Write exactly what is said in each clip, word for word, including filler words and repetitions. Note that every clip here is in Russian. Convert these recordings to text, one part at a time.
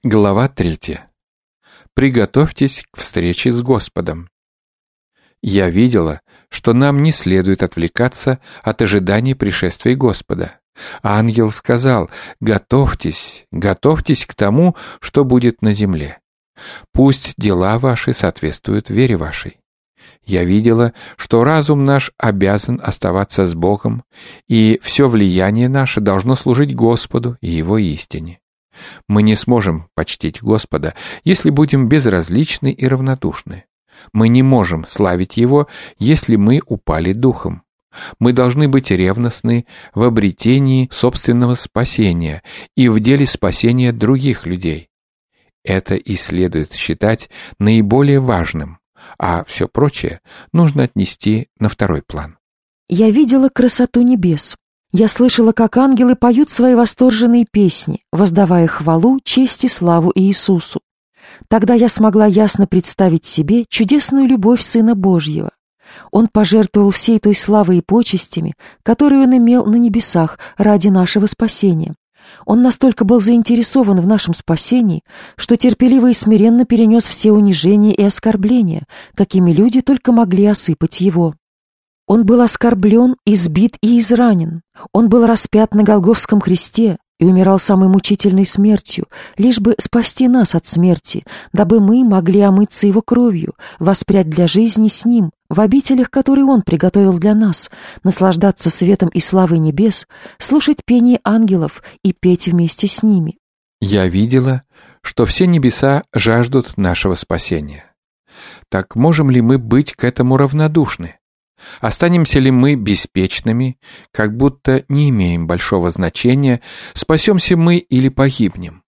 Глава третья. Приготовьтесь к встрече с Господом. Я видела, что нам не следует отвлекаться от ожидания пришествия Господа. Ангел сказал: «Готовьтесь, готовьтесь к тому, что будет на земле. Пусть дела ваши соответствуют вере вашей». Я видела, что разум наш обязан оставаться с Богом, и все влияние наше должно служить Господу и Его истине. Мы не сможем почтить Господа, если будем безразличны и равнодушны. Мы не можем славить Его, если мы упали духом. Мы должны быть ревностны в обретении собственного спасения и в деле спасения других людей. Это и следует считать наиболее важным, а все прочее нужно отнести на второй план. Я видела красоту небес. Я слышала, как ангелы поют свои восторженные песни, воздавая хвалу, честь и славу Иисусу. Тогда я смогла ясно представить себе чудесную любовь Сына Божьего. Он пожертвовал всей той славой и почестями, которые Он имел на небесах ради нашего спасения. Он настолько был заинтересован в нашем спасении, что терпеливо и смиренно перенес все унижения и оскорбления, какими люди только могли осыпать Его. Он был оскорблен, избит и изранен. Он был распят на Голгофском кресте и умирал самой мучительной смертью, лишь бы спасти нас от смерти, дабы мы могли омыться Его кровью, воспрять для жизни с Ним, в обителях, которые Он приготовил для нас, наслаждаться светом и славой небес, слушать пение ангелов и петь вместе с ними. Я видела, что все небеса жаждут нашего спасения. Так можем ли мы быть к этому равнодушны? Останемся ли мы беспечными, как будто не имеем большого значения, спасемся мы или погибнем?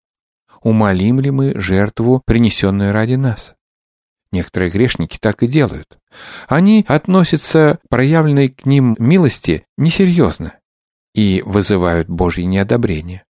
Умолим ли мы жертву, принесенную ради нас? Некоторые грешники так и делают. Они относятся к проявленной к ним милости несерьезно и вызывают Божье неодобрение.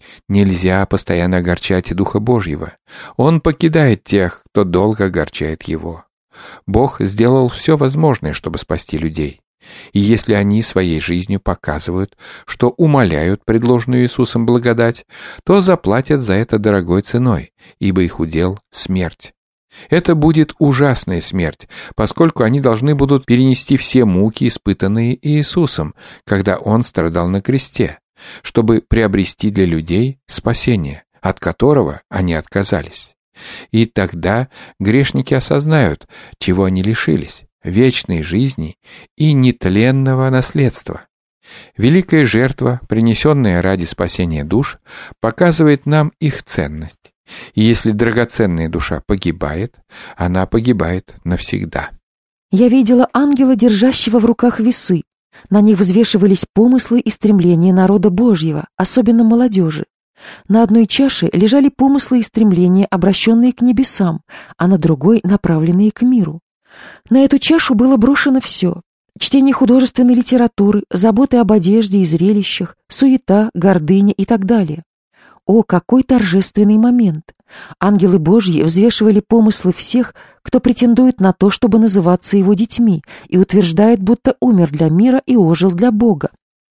Нельзя постоянно огорчать Духа Божьего. Он покидает тех, кто долго огорчает Его. Бог сделал все возможное, чтобы спасти людей. И если они своей жизнью показывают, что умаляют предложенную Иисусом благодать, то заплатят за это дорогой ценой, ибо их удел — смерть. Это будет ужасная смерть, поскольку они должны будут перенести все муки, испытанные Иисусом, когда Он страдал на кресте, чтобы приобрести для людей спасение, от которого они отказались. И тогда грешники осознают, чего они лишились — вечной жизни и нетленного наследства. Великая жертва, принесенная ради спасения душ, показывает нам их ценность. И если драгоценная душа погибает, она погибает навсегда. Я видела ангела, держащего в руках весы. На них взвешивались помыслы и стремления народа Божьего, особенно молодежи. На одной чаше лежали помыслы и стремления, обращенные к небесам, а на другой — направленные к миру. На эту чашу было брошено все: чтение художественной литературы, заботы об одежде и зрелищах, суета, гордыня и так далее. О, какой торжественный момент! Ангелы Божьи взвешивали помыслы всех, кто претендует на то, чтобы называться Его детьми, и утверждает, будто умер для мира и ожил для Бога.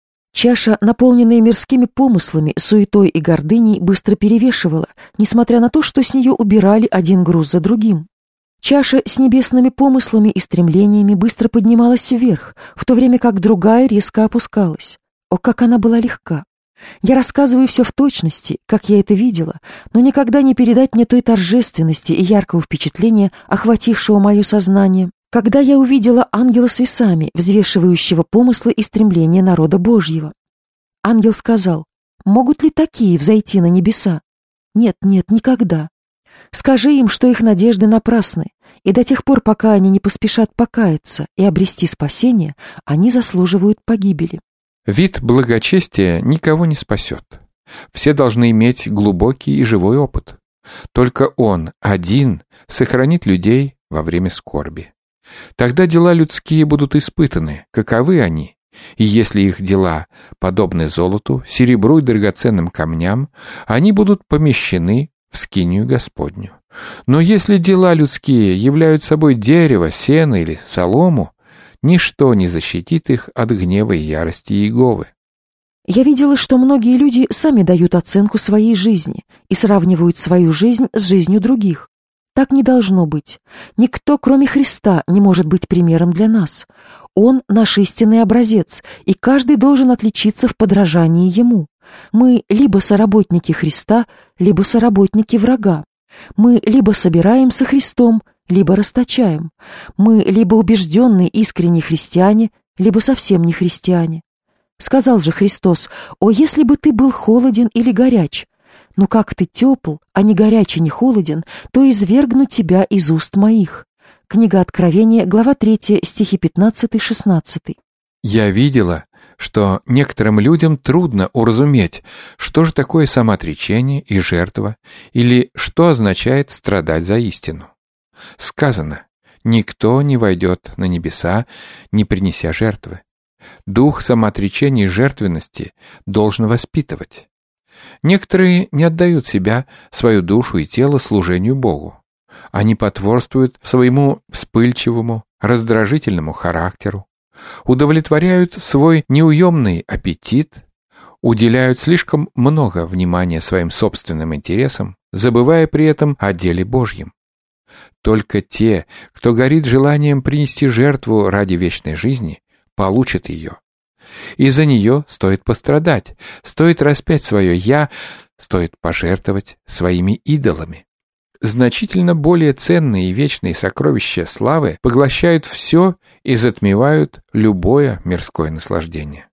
Чаша, наполненная мирскими помыслами, суетой и гордыней, быстро перевешивала, несмотря на то, что с нее убирали один груз за другим. Чаша с небесными помыслами и стремлениями быстро поднималась вверх, в то время как другая резко опускалась. О, как она была легка! Я рассказываю все в точности, как я это видела, но никогда не передать мне той торжественности и яркого впечатления, охватившего мое сознание, когда я увидела ангела с весами, взвешивающего помыслы и стремления народа Божьего. Ангел сказал: «Могут ли такие взойти на небеса? Нет, нет, никогда. Скажи им, что их надежды напрасны, и до тех пор, пока они не поспешат покаяться и обрести спасение, они заслуживают погибели». Вид благочестия никого не спасет. Все должны иметь глубокий и живой опыт. Только Он один сохранит людей во время скорби. Тогда дела людские будут испытаны, каковы они, и если их дела подобны золоту, серебру и драгоценным камням, они будут помещены в скинию Господню. Но если дела людские являют собой дерево, сено или солому, ничто не защитит их от гнева и ярости Иеговы. Я видела, что многие люди сами дают оценку своей жизни и сравнивают свою жизнь с жизнью других. Так не должно быть. Никто, кроме Христа, не может быть примером для нас. Он — наш истинный образец, и каждый должен отличиться в подражании Ему. Мы либо соработники Христа, либо соработники врага. Мы либо собираем со Христом, либо расточаем. Мы либо убежденные искренние христиане, либо совсем не христиане. Сказал же Христос: «О, если бы ты был холоден или горяч! Но как ты тепл, а не горяч и не холоден, то извергну тебя из уст моих». Книга Откровения, глава третья, стихи пятнадцатый-шестнадцатый. Я видела, что некоторым людям трудно уразуметь, что же такое самоотречение и жертва, или что означает страдать за истину. Сказано: «Никто не войдет на небеса, не принеся жертвы». Дух самоотречения и жертвенности должен воспитывать. Некоторые не отдают себя, свою душу и тело служению Богу. Они потворствуют своему вспыльчивому, раздражительному характеру, удовлетворяют свой неуемный аппетит, уделяют слишком много внимания своим собственным интересам, забывая при этом о деле Божьем. Только те, кто горит желанием принести жертву ради вечной жизни, получат ее. И за нее стоит пострадать, стоит распять свое «я», стоит пожертвовать своими идолами. Значительно более ценные и вечные сокровища славы поглощают все и затмевают любое мирское наслаждение.